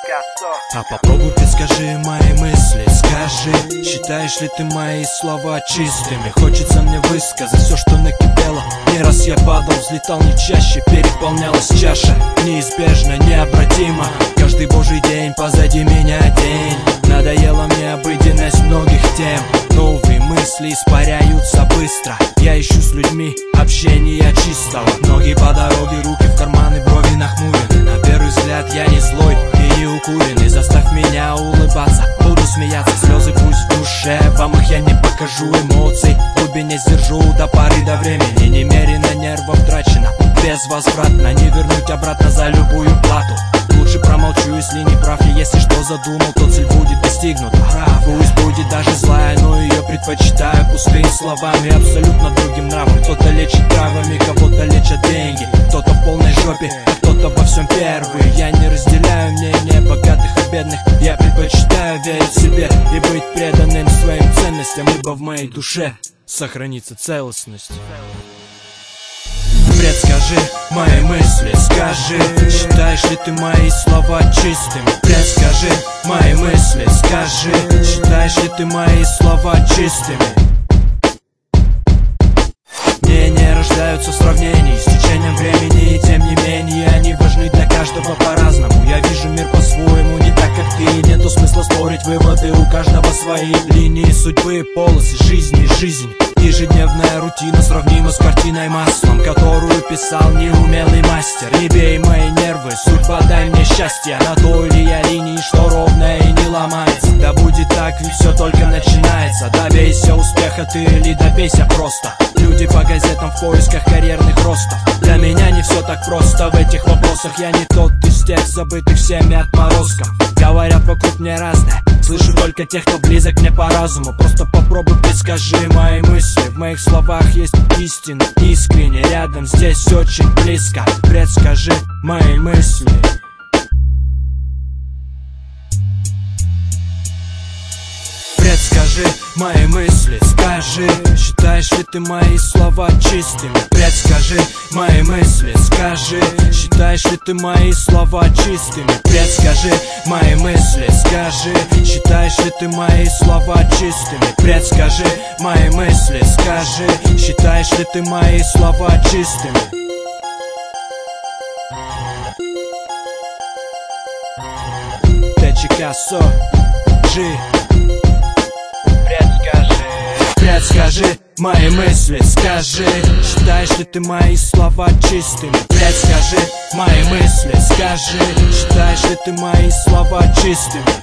А попробуй предскажи мои мысли, скажи, считаешь ли ты мои слова чистыми? Хочется мне высказать все, что накипело. Не раз я падал, взлетал не чаще, переполнялась чаша. Неизбежно, необратимо, каждый божий день позади меня день. Надоела мне обыденность многих тем. Новые мысли испаряются быстро. Я ищу с людьми общения чистого. Ноги по дороге, руки в карманы, брови нахмурены. На первый взгляд я не злой и не укуренный. Заставь меня улыбаться, буду смеяться. Слезы пусть в душе, вам их я не покажу. Эмоций в глубине сдержу до поры до времени. Немерено нервов трачено, безвозвратно. Не вернуть обратно за любую плату. Лучше промолчу, если не прав. И если что задумал, то цель будет достигнута. Пусть будет даже злая, но ее предпочитаю пустыми словами, абсолютно другим нравом. Кто-то лечит травами, кого-то лечат деньги. Кто-то в полной жопе, а кто-то во всем первый. Я не разделяю мнения богатых и бедных. Я предпочитаю верить в себе и быть преданным своим ценностям, ибо в моей душе сохранится целостность. Предскажи мои мысли, скажи, считаешь ли ты мои слова чистыми? Предскажи мои мысли, скажи, считаешь ли ты мои слова чистыми? Мнения рождаются в сравнении с течением времени, и тем не менее они важны для каждого по-разному. Я вижу мир по-своему, не так как ты, нету смысла спорить, выводы у каждого свои. Линии судьбы, полосы жизни, жизнь. Ежедневная рутина сравнима с картиной маслом, которую писал неумелый мастер. Не бей мои нервы, судьба, дай мне счастье. На той ли я линии, что ровная и не ломается? Да будет так, ведь все только начинается. Добейся успеха ты или добейся просто. Люди по газетам в поисках карьерных ростов. Для меня не все так просто в этих вопросах. Я не тот из тех забытых всеми отморозков. Говорят вокруг мне разное, слышу только тех, кто близок мне по разуму. Просто попробуй предскажи мои мысли. В моих словах есть истина, искренне рядом, здесь очень близко. Предскажи мои мысли. Предскажи мои мысли, скажи, считаешь ли ты мои слова чистыми? Предскажи мои мысли, скажи, считаешь ли ты мои слова чистыми? Предскажи мои мысли, скажи, считаешь ли ты мои слова чистыми? Предскажи мои мысли, скажи, считаешь ли ты мои слова чистыми? Чикасо, G. Предскажи мои мысли, скажи, считаешь ли ты мои слова чистыми? Предскажи мои мысли, скажи, считаешь ли ты мои слова чистыми?